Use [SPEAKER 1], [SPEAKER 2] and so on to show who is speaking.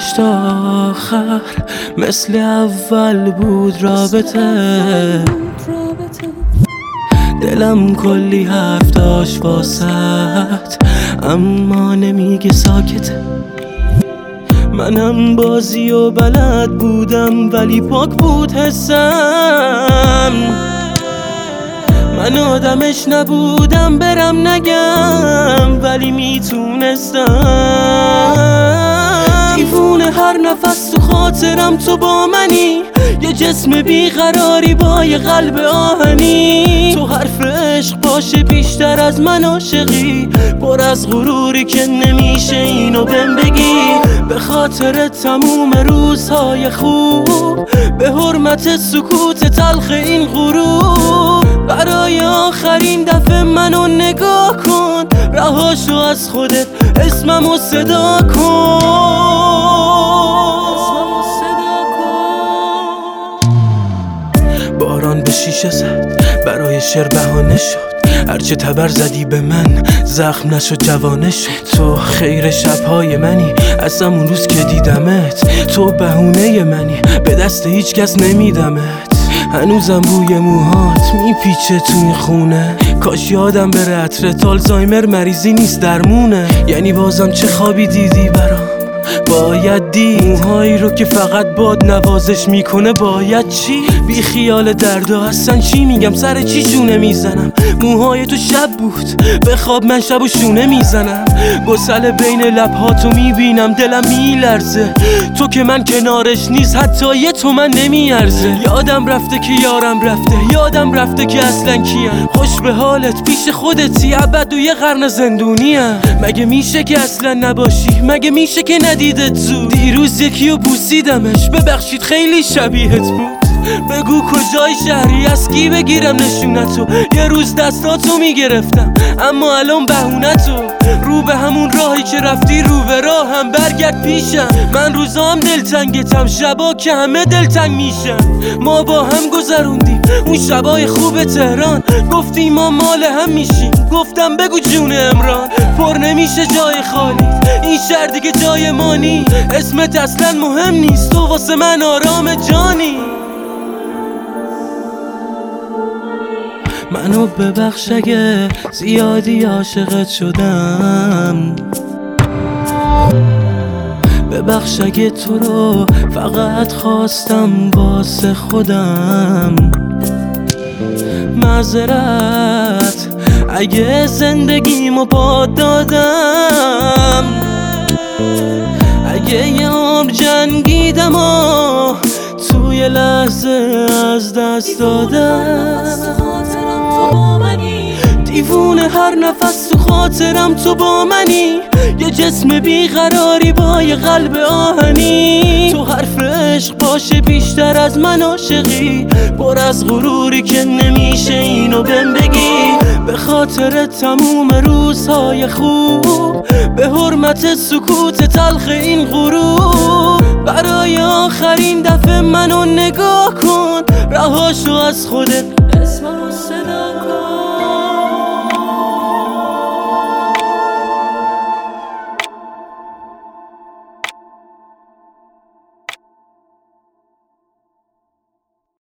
[SPEAKER 1] پیش تا آخر مثل اول بود رابطه. دلم کلی حرف داشت واسط اما نمیگه ساکته. منم بازی و بلد بودم ولی پاک بود حسم. من آدمش نبودم برم نگم ولی میتونستم. دیوونه هر نفس تو خاطرم تو با منی، یه جسم بیقراری با یه قلب آهنی. تو حرف عشق باشه بیشتر از من عاشقی، پر از غروری که نمیشه اینو بهم بگی. به خاطر تموم روزهای خوب، به حرمت سکوت تلخ این غروب، برای آخرین دفعه منو نگاه کن، رهاشو از خودت اسممو صدا کن. باران به شیشه زد برای شعر بهانه شد، هرچه تبر زدی به من زخم نشد جوانه شد. تو خیر شبهای منی از همون روز که دیدمت، تو بهونه منی به دست هیچ کس نمیدمت. هنوزم بوی موهات میپیچه تو این خونه، کاش یادم بره عطرت آلزایمر مریضی نیست درمونه. یعنی بازم چه خوابی دیدی برام باید دید، موهایی رو که فقط باد نوازش میکنه باید چی؟ بی خیال دردا هستن چی میگم سر چی شونه میزنم. موهای تو شب بود بخواب من شب و شونه میزنم، گسل بین لبهاتو میبینم دلم میلرزه. تو که من کنارش نیست حتی یه تو من نمیارزه. یادم رفته که یارم رفته، یادم رفته که اصلا کیم. خوش به حالت پیش خودتی ابد و یه قرن زندونیم. مگه میشه که اصلا نباشی؟ مگه میشه که ندیدت زود؟ دیروز یکیو بوسیدمش ببخشید خیلی شبیهت بود. بگو کجای شهری از کی بگیرم نشونتو؟ یه روز دستاتو میگرفتم اما الان بهونتو. رو به همون راهی که رفتی رو به راهم برگرد پیشم. من روزام دلتنگتم شبا که همه دلتنگ میشن. ما با هم گذروندیم اون شبای خوب تهران، گفتیم ما مال هم میشیم. گفتم بگو جون امران پر نمیشه جای خالی، این شهر دیگه جای ما نی. اسمت اصلا مهم نیست، تو واسه من آرام جانی. منو ببخش اگه زیادی عاشقت شدم، ببخش اگه تو رو فقط خواستم واسه خودم. معذرت اگه زندگیمو باد دادم، اگه یه عمر جنگیدم و توی لحظه از دست دادم. دیوونه هر نفس تو خاطرم تو با منی، یه جسم بیقراری با یه قلب آهنی. تو حرف عشق باشه بیشتر از من عاشقی، پر از غروری که نمیشه اینو بهم بگی. به خاطر تموم روزهای خوب، به حرمت سکوت تلخ این غروب، برای آخرین دفعه منو نگاه کن، رهاشو از خودت اسممو صدا کن.